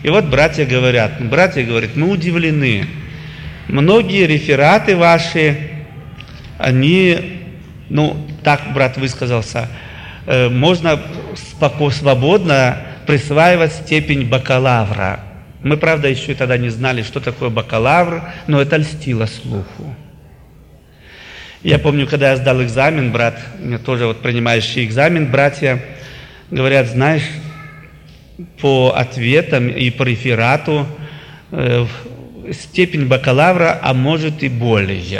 И вот братья говорят, мы удивлены. Многие рефераты ваши, они, так брат высказался, можно свободно присваивать степень бакалавра. Мы, правда, еще тогда не знали, что такое бакалавр, но это льстило слуху. Я помню, когда я сдал экзамен, брат, мне тоже принимающий экзамен, братья говорят, знаешь, по ответам и по реферату степень бакалавра, а может и более.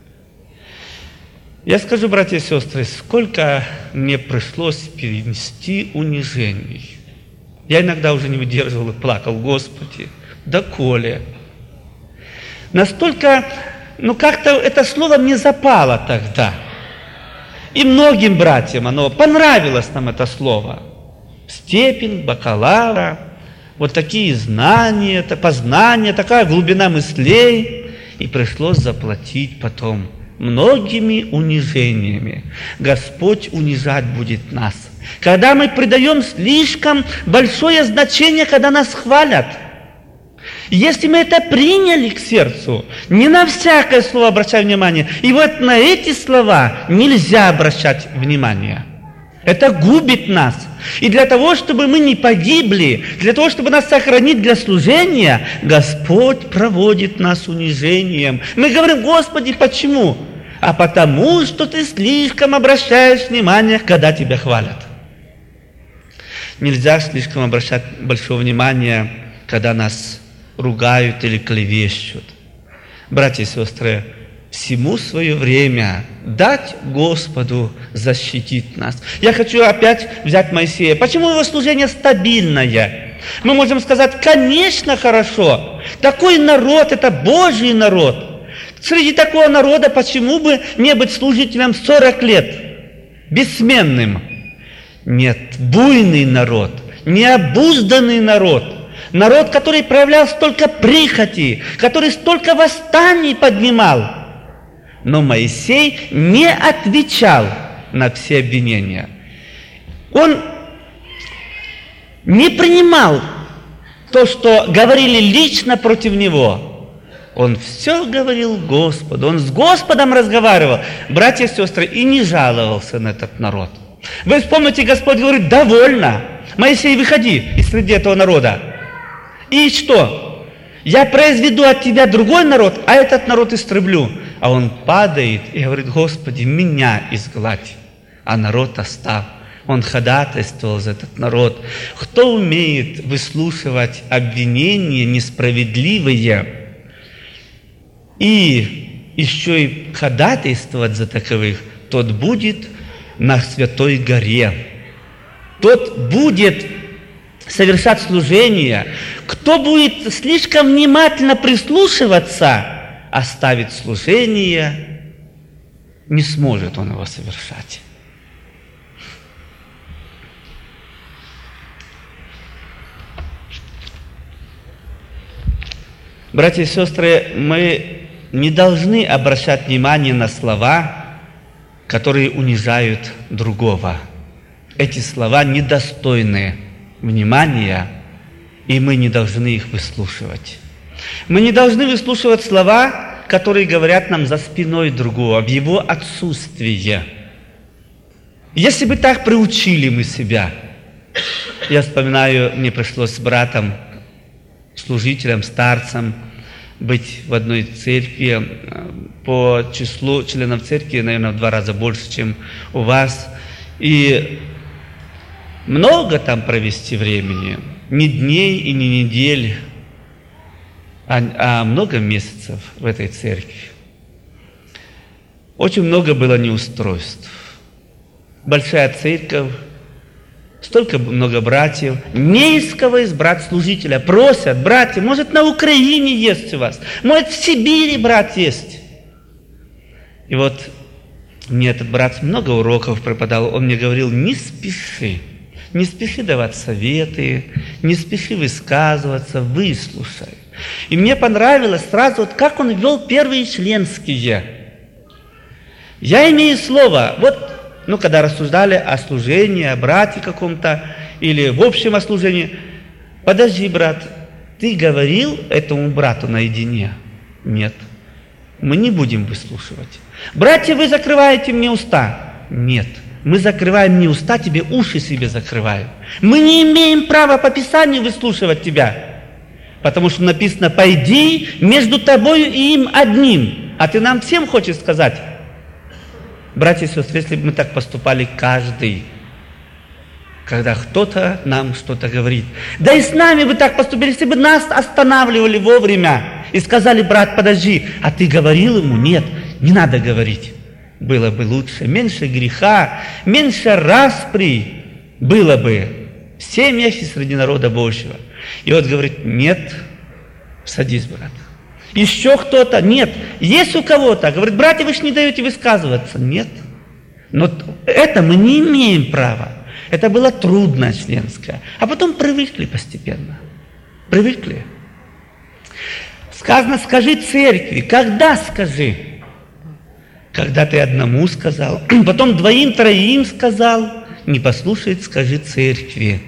Я скажу, братья и сестры, сколько мне пришлось перенести унижений. Я иногда уже не выдерживал и плакал, Господи, доколе. Настолько, как-то это слово мне запало тогда. И многим братьям оно понравилось нам это слово. Степень бакалавра, вот такие знания, познания, такая глубина мыслей. И пришлось заплатить потом многими унижениями. Господь унижать будет нас. Когда мы придаем слишком большое значение, когда нас хвалят. Если мы это приняли к сердцу, не на всякое слово обращаем внимание. И вот на эти слова нельзя обращать внимание. Это губит нас. И для того, чтобы мы не погибли, для того, чтобы нас сохранить для служения, Господь проводит нас унижением. Мы говорим, Господи, почему? А потому, что ты слишком обращаешь внимание, когда тебя хвалят. Нельзя слишком обращать большое внимание, когда нас ругают или клевещут. Братья и сестры, всему свое время дать Господу защитить нас. Я хочу опять взять Моисея. Почему его служение стабильное? Мы можем сказать, конечно, хорошо. Такой народ, это Божий народ. Среди такого народа почему бы не быть служителем 40 лет? Бессменным. Нет, буйный народ, необузданный народ. Народ, который проявлял столько прихоти, который столько восстаний поднимал. Но Моисей не отвечал на все обвинения. Он не принимал то, что говорили лично против него. Он все говорил Господу. Он с Господом разговаривал, братья и сестры, и не жаловался на этот народ. Вы вспомните, Господь говорит, довольно. Моисей, выходи из среды этого народа. И что? Я произведу от тебя другой народ, а этот народ истреблю. А он падает и говорит, Господи, меня изгладь, а народ оставь. Он ходатайствовал за этот народ. Кто умеет выслушивать обвинения несправедливые и еще и ходатайствовать за таковых, тот будет на Святой горе. Тот будет совершать служение. Кто будет слишком внимательно прислушиваться, оставить служение, не сможет он его совершать. Братья и сестры, мы не должны обращать внимание на слова, которые унижают другого. Эти слова недостойны внимания, и мы не должны их выслушивать. Мы не должны выслушивать слова, которые говорят нам за спиной другого, в его отсутствие. Если бы так приучили мы себя, я вспоминаю, мне пришлось с братом, служителем, старцем, быть в одной церкви. По числу членов церкви, наверное, в 2 раза больше, чем у вас. И много там провести времени. Не дней и не недель, а много месяцев в этой церкви. Очень много было неустройств. Большая церковь, столько много братьев. Не из кого избрать служителя. Просят, братья, может, на Украине есть у вас, может, в Сибири брат есть. И вот мне этот брат много уроков преподал. Он мне говорил, не спеши давать советы, не спеши высказываться, выслушай. И мне понравилось сразу, вот как он вел первые членские. Я имею слово, когда рассуждали о служении, о брате каком-то, или в общем о служении, подожди, брат, ты говорил этому брату наедине? Нет. Мы не будем выслушивать. Братья, вы закрываете мне уста? Нет. Мы закрываем не уста, тебе уши себе закрываем. Мы не имеем права по Писанию выслушивать тебя. Потому что написано, пойди между тобою и им одним. А ты нам всем хочешь сказать? Братья и сестры, если бы мы так поступали каждый, когда кто-то нам что-то говорит. Да и с нами бы так поступили, если бы нас останавливали вовремя и сказали, брат, подожди, а ты говорил ему? Нет, не надо говорить. Было бы лучше, меньше греха, меньше распри было бы в семьях и среди народа Божьего. И вот говорит, нет, садись, брат. Еще кто-то? Нет. Есть у кого-то? Говорит, братья, вы же не даете высказываться. Нет. Но это мы не имеем права. Это было трудно членское. А потом привыкли постепенно. Привыкли. Сказано, скажи церкви. Когда скажи? Когда ты одному сказал, потом двоим, троим сказал. Не послушает, скажи церкви.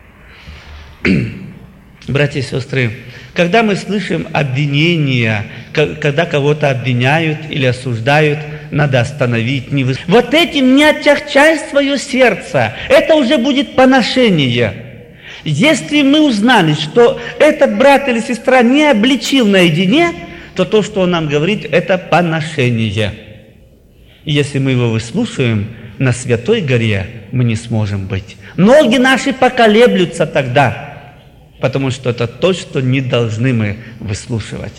Братья и сестры, когда мы слышим обвинения, когда кого-то обвиняют или осуждают, надо остановить. Вот этим не отягчай свое сердце. Это уже будет поношение. Если мы узнали, что этот брат или сестра не обличил наедине, то то, что он нам говорит, это поношение. И если мы его выслушаем, на Святой горе мы не сможем быть. Ноги наши поколеблются тогда. Потому что это то, что не должны мы выслушивать.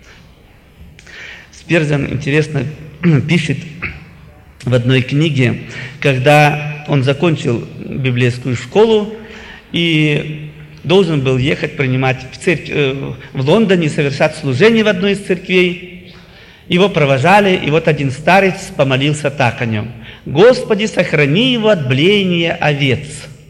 Спирзен, интересно, пишет в одной книге, когда он закончил библейскую школу и должен был ехать принимать в Лондоне, совершать служение в одной из церквей. Его провожали, и вот один старец помолился так о нем. «Господи, сохрани его от блеяния овец».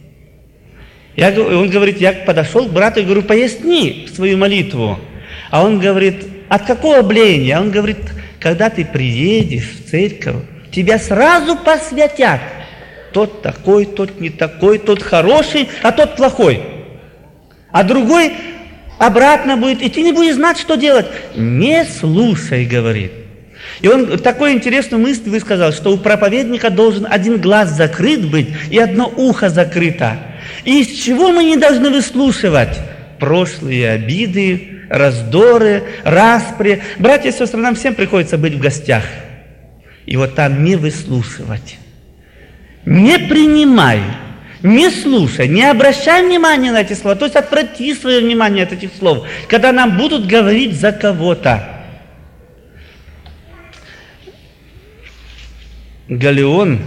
Он говорит, я подошел к брату и говорю, поясни свою молитву. А он говорит, от какого блеяния? Он говорит, когда ты приедешь в церковь, тебя сразу посвятят. Тот такой, тот не такой, тот хороший, а тот плохой. А другой обратно будет, и ты не будешь знать, что делать. Не слушай, говорит. И он такую интересную мысль высказал, что у проповедника должен один глаз закрыт быть и одно ухо закрыто. И из чего мы не должны выслушивать? Прошлые обиды, раздоры, распри. Братья и сестры, нам всем приходится быть в гостях. И вот там не выслушивать. Не принимай, не слушай, не обращай внимания на эти слова. То есть отврати свое внимание от этих слов, когда нам будут говорить за кого-то. Галлион,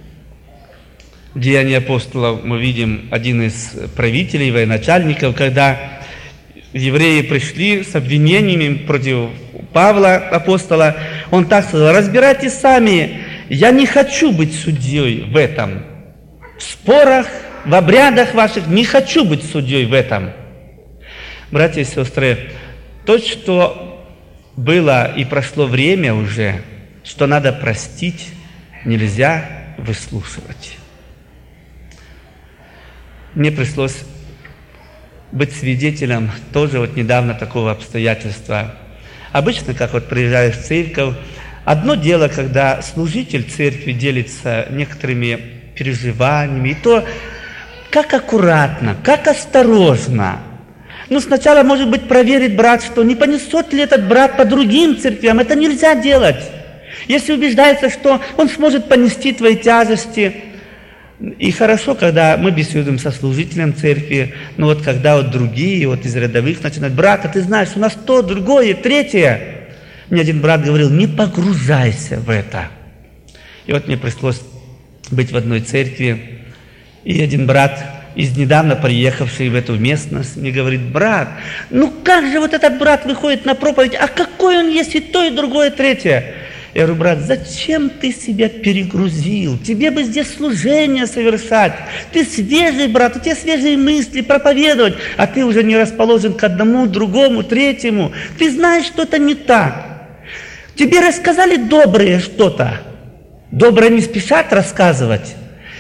в Деянии апостолов мы видим один из правителей, военачальников, когда евреи пришли с обвинениями против Павла, апостола, он так сказал, разбирайтесь сами, я не хочу быть судьей в этом. В спорах, в обрядах ваших не хочу быть судьей в этом. Братья и сестры, то, что было и прошло время уже, что надо простить, нельзя выслушивать. Мне пришлось быть свидетелем тоже вот недавно такого обстоятельства. Обычно, как вот приезжаешь в церковь, одно дело, когда служитель церкви делится некоторыми переживаниями, и то, как аккуратно, как осторожно. Ну, сначала, может быть, проверить брат, что не понесет ли этот брат по другим церквям. Это нельзя делать. Если убеждается, что он сможет понести твои тяжести. И хорошо, когда мы беседуем со служителем церкви, но вот когда вот другие, вот из рядовых начинают, брат, а ты знаешь, у нас то, другое, третье. Мне один брат говорил, не погружайся в это. И вот мне пришлось быть в одной церкви, и один брат, из недавно приехавший в эту местность, мне говорит, брат, ну как же вот этот брат выходит на проповедь, а какой он есть и то, и другое, третье. Я говорю, брат, зачем ты себя перегрузил? Тебе бы здесь служение совершать. Ты свежий, брат, у тебя свежие мысли, проповедовать, а ты уже не расположен к одному, другому, третьему. Ты знаешь, что это не так. Тебе рассказали доброе что-то. Доброе не спешат рассказывать.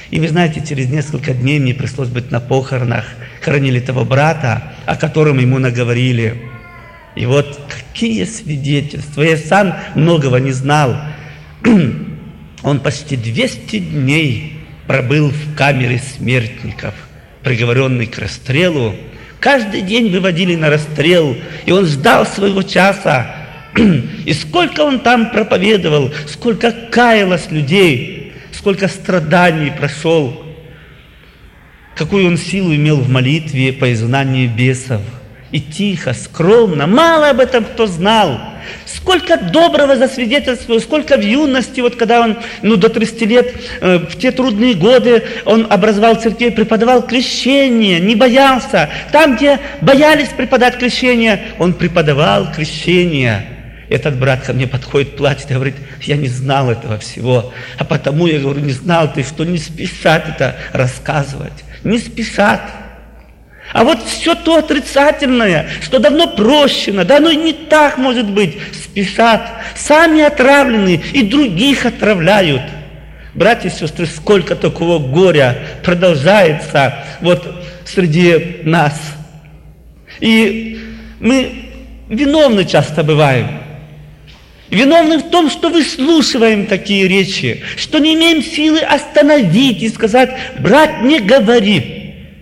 И вы знаете, через несколько дней мне пришлось быть на похоронах. Хоронили того брата, о котором ему наговорили. И вот какие свидетельства. Я сам многого не знал. Он почти 200 дней пробыл в камере смертников, приговоренный к расстрелу. Каждый день выводили на расстрел, и он ждал своего часа. И сколько он там проповедовал, сколько каялось людей, сколько страданий прошел, какую он силу имел в молитве по изгнанию бесов. И тихо, скромно, мало об этом кто знал. Сколько доброго засвидетельствовал, сколько в юности, вот когда он до 30 лет, в те трудные годы, он образовал церковь, преподавал крещение, не боялся. Там, где боялись преподать крещение, он преподавал крещение. Этот брат ко мне подходит, плачет и говорит: я не знал этого всего, а потому, я говорю, не знал ты, что не спешат это рассказывать, не спешат. А вот все то отрицательное, что давно прощено, да оно и не так может быть, спешат, сами отравлены и других отравляют. Братья и сестры, сколько такого горя продолжается вот среди нас. И мы виновны часто бываем. Виновны в том, что выслушиваем такие речи, что не имеем силы остановить и сказать: брат, не говори.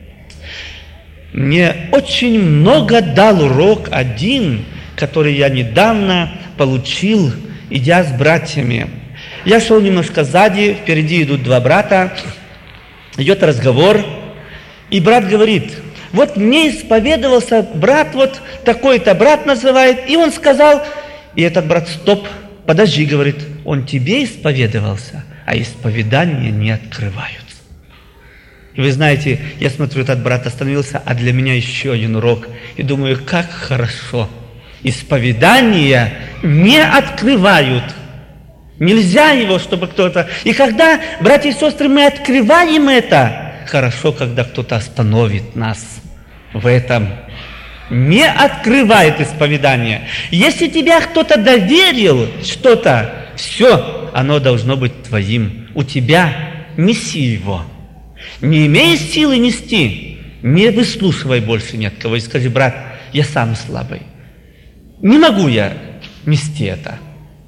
Мне очень много дал урок один, который я недавно получил, идя с братьями. Я шел немножко сзади, впереди идут два брата, идет разговор, и брат говорит: вот мне исповедовался брат, вот такой-то брат называет, и он сказал, и этот брат: стоп, подожди, говорит, он тебе исповедовался, а исповедания не открываются. И вы знаете, я смотрю, этот брат остановился, а для меня еще один урок. И думаю, как хорошо. Исповедания не открывают. Нельзя его, чтобы кто-то... И когда, братья и сестры, мы открываем это, хорошо, когда кто-то остановит нас в этом. Не открывает исповедание. Если тебя кто-то доверил что-то, все, оно должно быть твоим. У тебя неси его. Не имея силы нести, не выслушивай больше ни от кого. И скажи: брат, я сам слабый. Не могу я нести это.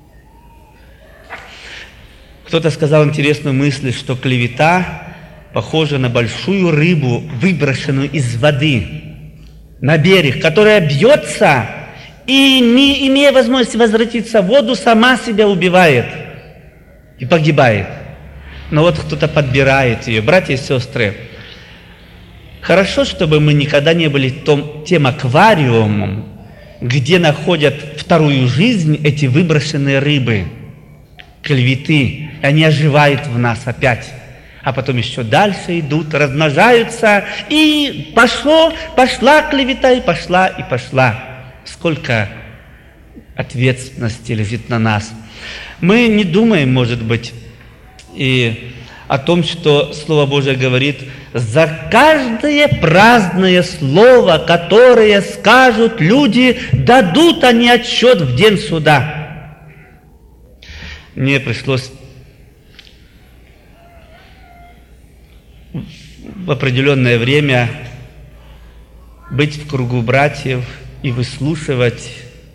Кто-то сказал интересную мысль, что клевета похожа на большую рыбу, выброшенную из воды на берег, которая бьется и, не имея возможности возвратиться в воду, сама себя убивает и погибает. Но вот кто-то подбирает ее. Братья и сестры, хорошо, чтобы мы никогда не были тем аквариумом, где находят вторую жизнь эти выброшенные рыбы, клеветы, и они оживают в нас опять. А потом еще дальше идут, размножаются, и пошла клевета, и пошла. Сколько ответственности лежит на нас. Мы не думаем, может быть, и о том, что Слово Божие говорит: за каждое праздное слово, которое скажут люди, дадут они отчет в день суда. Мне пришлось в определенное время быть в кругу братьев и выслушивать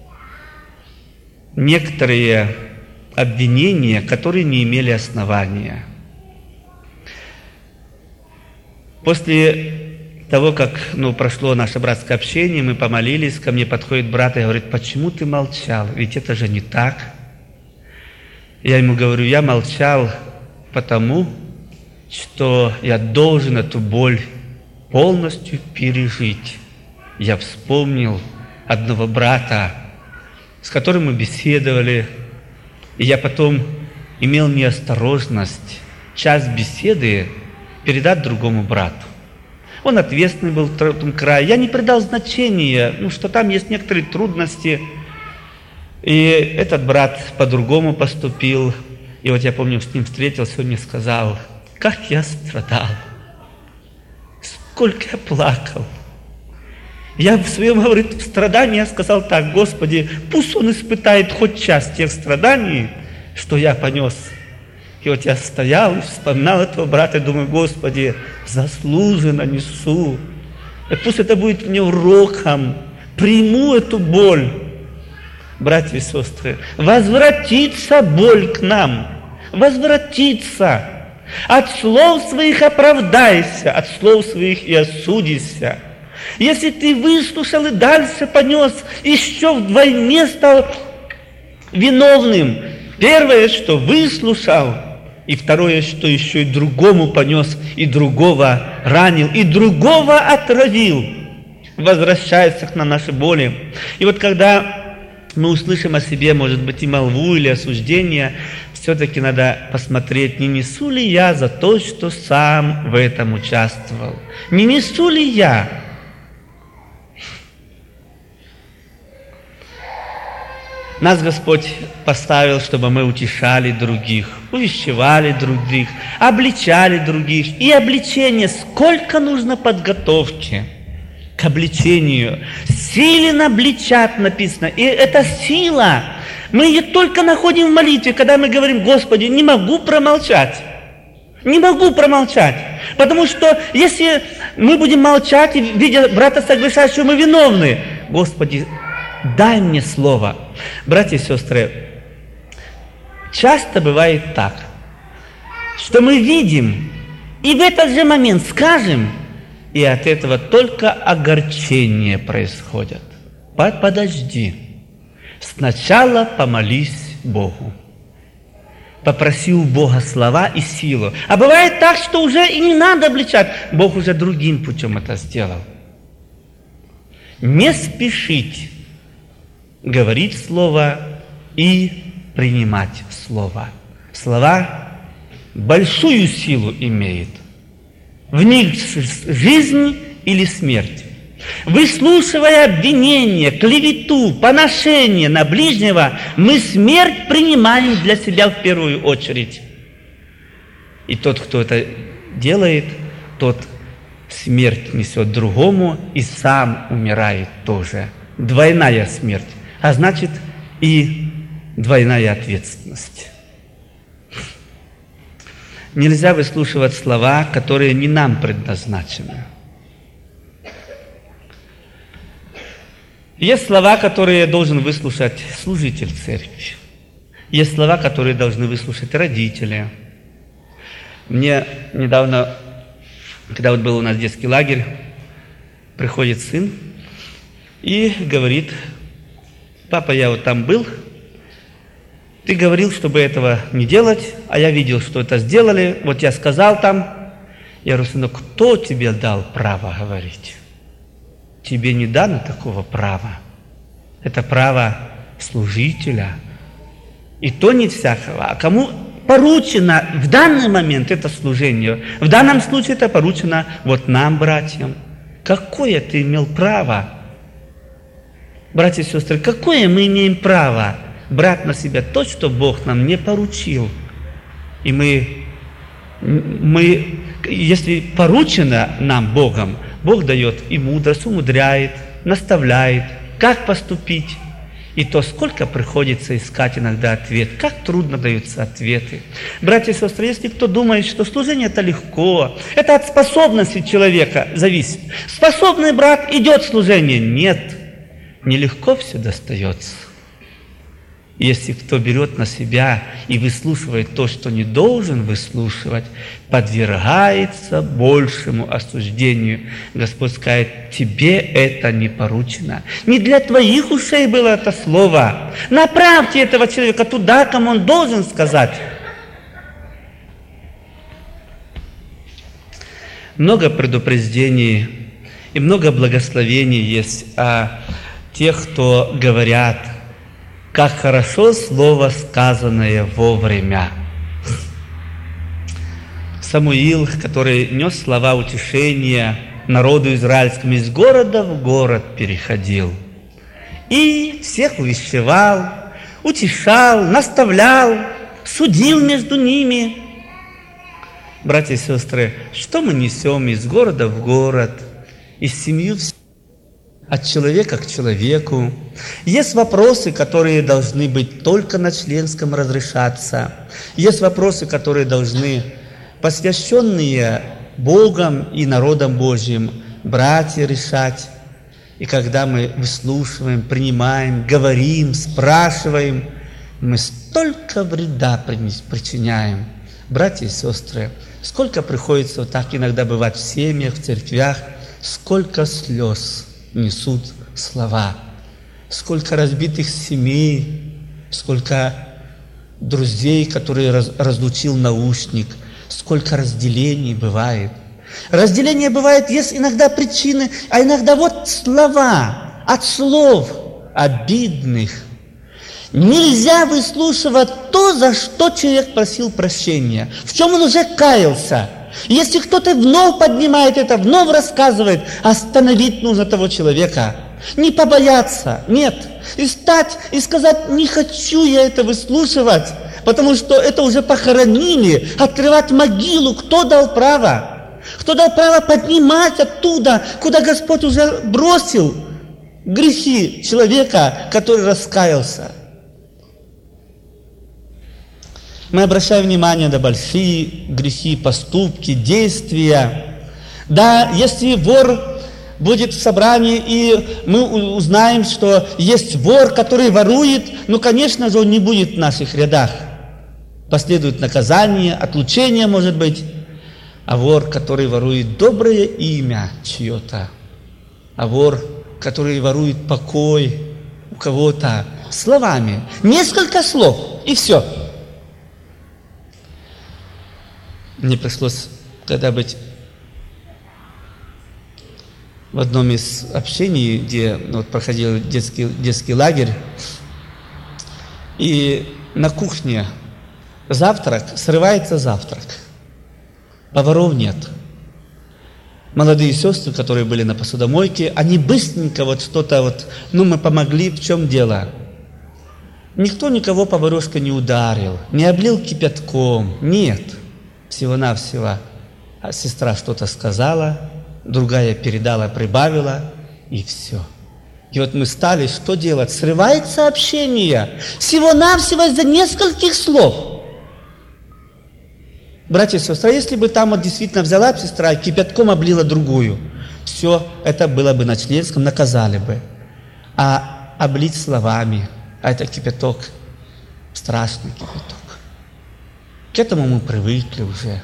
некоторые обвинения, которые не имели основания. После того, как прошло наше братское общение, мы помолились, ко мне подходит брат и говорит: почему ты молчал? Ведь это же не так. Я ему говорю: я молчал потому, что я должен эту боль полностью пережить. Я вспомнил одного брата, с которым мы беседовали, и я потом имел неосторожность часть беседы передать другому брату. Он ответственный был в том крае. Я не придал значения, что там есть некоторые трудности. И этот брат по-другому поступил. И вот я помню, с ним встретился, он мне сказал: как я страдал, сколько я плакал. Я в своем, говорит, страдании я сказал так: Господи, пусть он испытает хоть часть тех страданий, что я понес. И вот я стоял и вспоминал этого брата, и думаю, Господи, заслуженно несу. И пусть это будет мне уроком. Приму эту боль. Братья и сестры, возвратится боль к нам. Возвратится. От слов своих оправдайся, от слов своих и осудися. Если ты выслушал и дальше понес, еще вдвойне стал виновным. Первое, что выслушал, и второе, что еще и другому понес, и другого ранил, и другого отравил. Возвращается на наши боли. И вот когда мы услышим о себе, может быть, и молву, или осуждение, все-таки надо посмотреть, не несу ли я за то, что сам в этом участвовал. Не несу ли я? Нас Господь поставил, чтобы мы утешали других, увещевали других, обличали других. И обличение, сколько нужно подготовки к обличению. Силен обличат, написано. И эта сила, мы ее только находим в молитве, когда мы говорим, Господи, не могу промолчать. Не могу промолчать. Потому что если мы будем молчать, и видя брата соглашающего, мы виновны. Господи, дай мне слово. Братья и сестры, часто бывает так, что мы видим, и в этот же момент скажем, и от этого только огорчение происходит. Подожди. Сначала помолись Богу. Попроси у Бога слова и силу. А бывает так, что уже и не надо обличать. Бог уже другим путем это сделал. Не спешить говорить слово и принимать слово. Слова большую силу имеют. В них жизнь или смерть. Выслушивая обвинение, клевету, поношение на ближнего, мы смерть принимаем для себя в первую очередь. И тот, кто это делает, тот смерть несет другому и сам умирает тоже. Двойная смерть, а значит и двойная ответственность. Нельзя выслушивать слова, которые не нам предназначены. Есть слова, которые должен выслушать служитель церкви. Есть слова, которые должны выслушать родители. Мне недавно, когда вот был у нас детский лагерь, приходит сын и говорит, папа, я вот там был, ты говорил, чтобы этого не делать, а я видел, что это сделали, вот я сказал там. Я говорю, сынок, кто тебе дал право говорить? Тебе не дано такого права. Это право служителя. И то не всякого. А кому поручено в данный момент это служение? В данном случае это поручено вот нам, братьям. Какое ты имел право? Братья и сестры, какое мы имеем право брать на себя то, что Бог нам не поручил? И мы если поручено нам Богом, Бог дает и мудрость, умудряет, наставляет, как поступить. И то, сколько приходится искать иногда ответ, как трудно даются ответы. Братья и сестры, если кто думает, что служение это легко, это от способности человека зависит. Способный брат идет в служение. Нет, нелегко все достается. Если кто берет на себя и выслушивает то, что не должен выслушивать, подвергается большему осуждению. Господь скажет, тебе это не поручено. Не для твоих ушей было это слово. Направьте этого человека туда, кому он должен сказать. Много предупреждений и много благословений есть о тех, кто говорят, как хорошо слово, сказанное вовремя. Самуил, который нес слова утешения народу израильскому, из города в город переходил. И всех увещевал, утешал, наставлял, судил между ними. Братья и сестры, что мы несем из города в город, из семьи в семью? от человека к человеку. Есть вопросы, которые должны быть только на членском разрешаться. Есть вопросы, которые должны, посвященные Богом и народом Божьим, братья решать. И когда мы выслушиваем, принимаем, говорим, спрашиваем, мы столько вреда причиняем. Братья и сестры, сколько приходится вот так иногда бывать в семьях, в церквях, сколько слез несут слова, сколько разбитых семей, сколько друзей, которые разлучил наушник, сколько разделений бывает. Разделение бывает, есть иногда причины, а иногда вот слова от слов обидных. Нельзя выслушивать то, за что человек просил прощения, в чем он уже каялся. Если кто-то вновь поднимает это, вновь рассказывает, остановить нужно того человека. Не побояться, нет. И встать и сказать: не хочу я это выслушивать, потому что это уже похоронили. Открывать могилу, кто дал право? Кто дал право поднимать оттуда, куда Господь уже бросил грехи человека, который раскаялся? Мы обращаем внимание на большие грехи, поступки, действия. Да, если вор будет в собрании, и мы узнаем, что есть вор, который ворует, ну, конечно же, он не будет в наших рядах. Последует наказание, отлучение, может быть. А вор, который ворует доброе имя чье-то, а вор, который ворует покой у кого-то словами, несколько слов, и все. Мне пришлось тогда быть в одном из общений, где проходил детский лагерь, и на кухне срывается завтрак. Поваров нет. Молодые сестры, которые были на посудомойке, они быстренько мы помогли, в чем дело. Никто никого поварешка не ударил, не облил кипятком, нет. Всего-навсего сестра что-то сказала, другая передала, прибавила, и все. И вот мы стали, что делать? Срывается общение. Всего-навсего из-за нескольких слов. Братья и сестры, если бы там действительно взяла сестра и кипятком облила другую, все это было бы на членском, наказали бы. А облить словами, а это кипяток, страшный кипяток. К этому мы привыкли уже.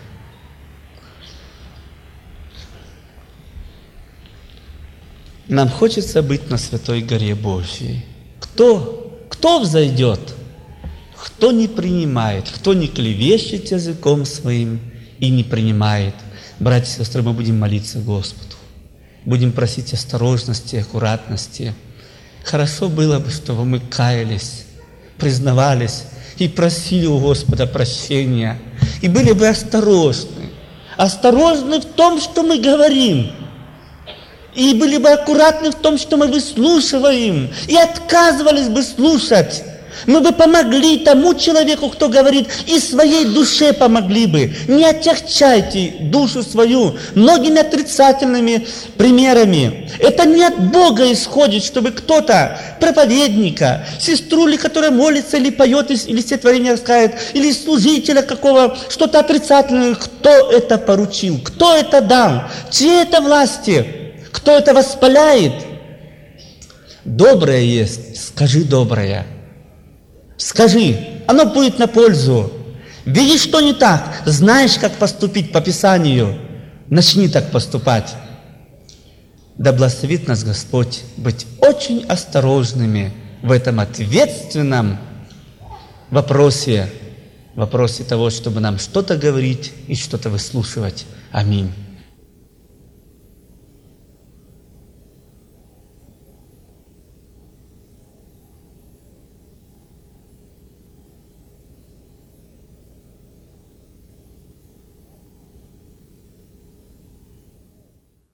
Нам хочется быть на Святой Горе Божьей. Кто взойдет? Кто не принимает, кто не клевещет языком своим и не принимает. Братья и сестры, мы будем молиться Господу. Будем просить осторожности, аккуратности. Хорошо было бы, чтобы мы каялись, признавались и просили у Господа прощения. И были бы осторожны. Осторожны в том, что мы говорим. И были бы аккуратны в том, что мы выслушиваем. И отказывались бы слушать. Мы бы помогли тому человеку, кто говорит, и своей душе помогли бы. Не отягчайте душу свою многими отрицательными примерами. Это не от Бога исходит, чтобы кто-то, проповедника, сестру, которая молится, или поет, или стихотворение рассказывает, или служителя какого, что-то отрицательное. Кто это поручил? Кто это дал? Чьи это власти? Кто это воспаляет? Доброе есть, скажи доброе. Скажи, оно будет на пользу. Видишь, что не так, знаешь, как поступить по Писанию, начни так поступать. Да благословит нас Господь быть очень осторожными в этом ответственном вопросе того, чтобы нам что-то говорить и что-то выслушивать. Аминь.